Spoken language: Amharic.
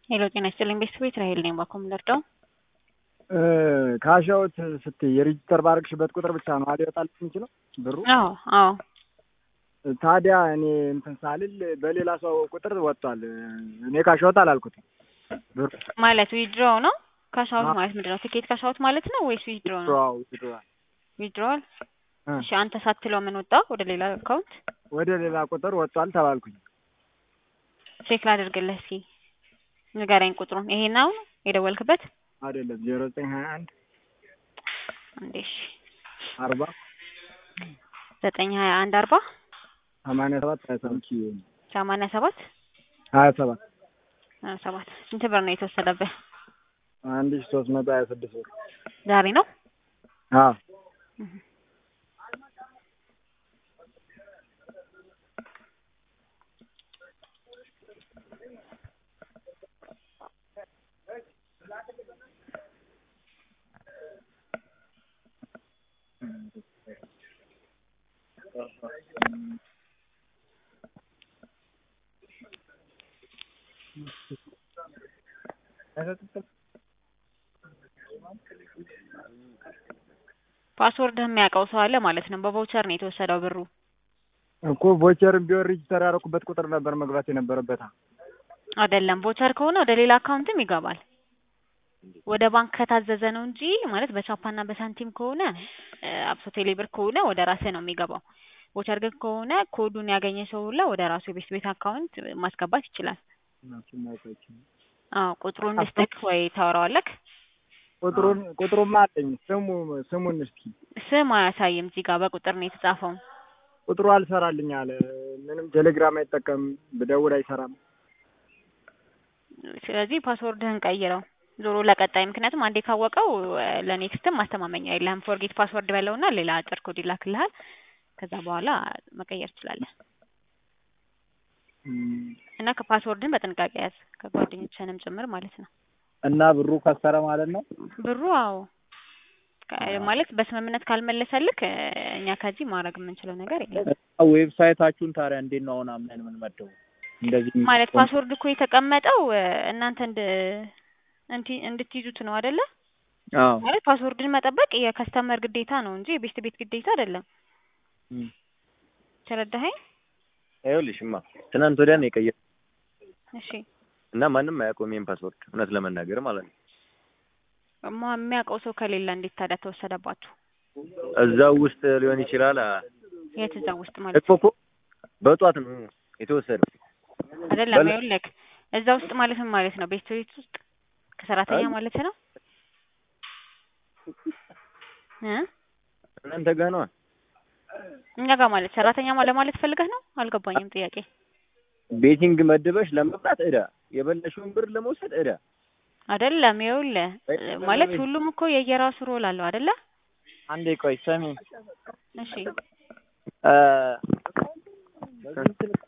ሄሎ ጤና ይስጥልኝ ቤተሰቦች ራሄል ነኝ ባኮ ምንርዳው ካሻውት ስትይ የሬጂስተር ባረግሽበት ቁጥር ብቻ ነው አይደል ይወጣል የሚችለው ብሩ? አዎ ታዲያ እኔ እንትን ሳልል በሌላ ሰው ቁጥር ወጥቷል። እኔ ካሻውት አላልኩትም ብሩ ማለት ዊድሮው ነው። ካሻውት ማለት ምንድነው? ትኬት ካሻውት ማለት ነው ወይስ ዊድሮው ነው? ዊድሮዋል። እሺ አንተ ሳትለው ምን ወጣ? ወደ ሌላ አካውንት ወደ ሌላ ቁጥር ወጥቷል ተባልኩኝ። ቼክ ላድርግልህ እስኪ ንገረኝ ቁጥሩን። ይሄ ነው የደወልክበት? አይደለም 0921 እንዴሽ 40 921 40 87 87 27 ስንት ብር ነው የተወሰደብህ? 1326 ብር ዛሬ ነው? አዎ ፓስወርድ የሚያውቀው ሰው አለ ማለት ነው። በቮቸር ነው የተወሰደው ብሩ እኮ ቮቸርም ቢሆን ሬጂስተር ያደረኩበት ቁጥር ነበር መግባት የነበረበት። አይደለም ቮቸር ከሆነ ወደ ሌላ አካውንትም ይገባል። ወደ ባንክ ከታዘዘ ነው እንጂ ማለት በቻፓና በሳንቲም ከሆነ አብሶ ቴሌብር ከሆነ ወደ ራስህ ነው የሚገባው። ቮቸር ግን ከሆነ ኮዱን ያገኘ ሰው ሁላ ወደ ራሱ ቤት አካውንት ማስገባት ይችላል። ቁጥሩን ልስጥክ ወይ ታወራዋለክ? ቁጥሩማ አለኝ። ስሙን እስኪ ስም አያሳይም እዚህ ጋር በቁጥር ነው የተጻፈው። ቁጥሩ አልሰራልኝ አለ። ምንም ቴሌግራም አይጠቀም፣ ብደውል አይሰራም። ስለዚህ ፓስወርድህን ቀይረው ዞሮ ለቀጣይ። ምክንያቱም አንዴ ካወቀው ለኔክስትም ማስተማመኛ የለህም። ፎርጌት ፓስወርድ በለውና ሌላ አጭር ኮድ ይላክልሃል። ከዛ በኋላ መቀየር ትችላለህ። እና ከፓስወርድን በጥንቃቄ ያዝ፣ ከጓደኞችህንም ጭምር ማለት ነው። እና ብሩ ከሰረ ማለት ነው? ብሩ አዎ ማለት በስምምነት ካልመለሰልክ እኛ ከዚህ ማድረግ የምንችለው ነገር የለም። ዌብሳይታችሁን ታዲያ እንዴት ነው አሁን አምነን የምንመደው? እንደዚህ ማለት ፓስወርድ እኮ የተቀመጠው እናንተ እንድትይዙት ነው አይደለ? አዎ ማለት ፓስወርድን መጠበቅ የከስተመር ግዴታ ነው እንጂ የቤት ግዴታ አይደለም። ተረዳኸኝ? ይኸውልሽማ ትናንት ወዲያ ነው የቀየርኩት። እሺ እና ማንም አያውቀውም ይሄን ፓስወርድ እውነት ለመናገር ማለት ነው። የሚያውቀው ሰው ከሌለ እንዴት ታዲያ ተወሰደባችሁ? እዛው ውስጥ ሊሆን ይችላል። የት እዛው ውስጥ ማለት እኮ በጧት ነው የተወሰደው አይደለም? ይኸውልህ እዛ ውስጥ ማለት ምን ማለት ነው? ቤት ውስጥ ከሰራተኛ ማለት ነው? እናንተ ጋር ነው? እኛ ጋር ማለት ሰራተኛ ማለት ፈልገህ ነው? አልገባኝም ጥያቄ። ቤቲንግ መድበሽ ለመብላት እዳ፣ የበለሽውን ብር ለመውሰድ እዳ አይደለም? ይኸውልህ ማለት ሁሉም እኮ የየራሱ ሮል አለው አይደለ? አንዴ ቆይ ሰሚ። እሺ